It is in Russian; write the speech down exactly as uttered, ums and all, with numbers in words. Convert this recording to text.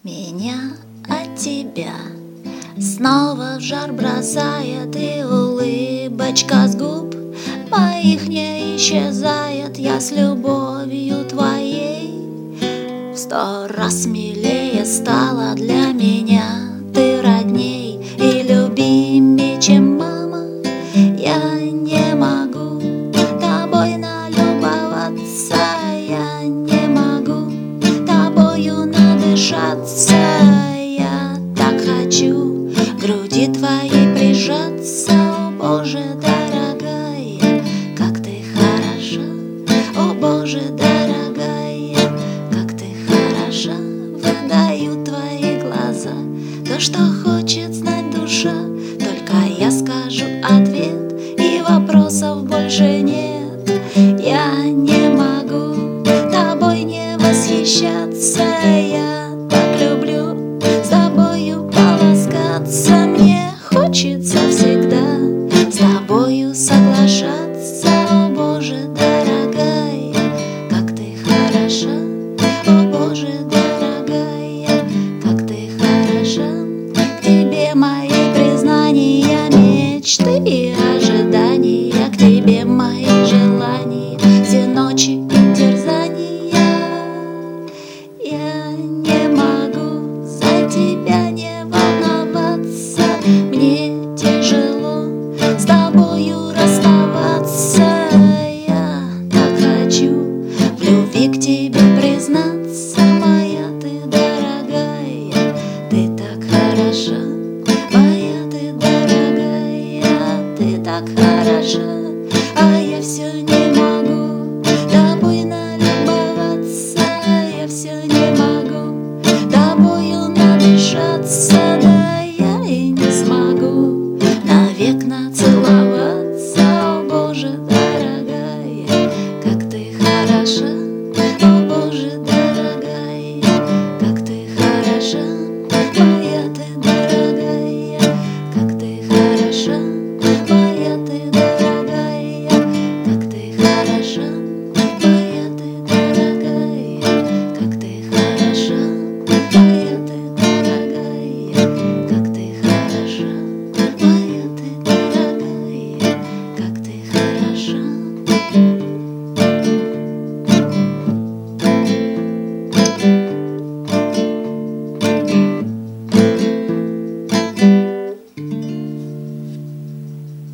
Меня от тебя снова в жар бросает, и улыбочка с губ моих не исчезает. Я с любовью твоей в сто раз милее стала для меня. Ты родней и любимей, чем мама. Я не могу тобой налюбоваться, я не могу тобою надышаться. Я так хочу к груди твоей прижаться. О, Боже, дорогая, как ты хороша. О, Боже, дорогая, как ты хороша. Выдают твои глаза то, что хочет знать душа. Только я скажу ответ, и вопросов больше нет. Я не могу тобой не восхищаться. Я так люблю с тобою поласкаться. Мне хочется всегда с тобою соглашаться. О, Боже, дорогая, как ты хороша. О, Боже, дорогая, как ты хороша. К тебе мои признания, мечты и ожидания. К тебе мои желания, все ночи и терзания. Я не могу за тебя не волноваться. Мне тяжело с тобою расставаться. Я так хочу в любви к тебе признаться. Моя ты дорогая, ты так хороша. Моя ты дорогая, ты так хороша. А я все не могу тобой налюбоваться. Я все не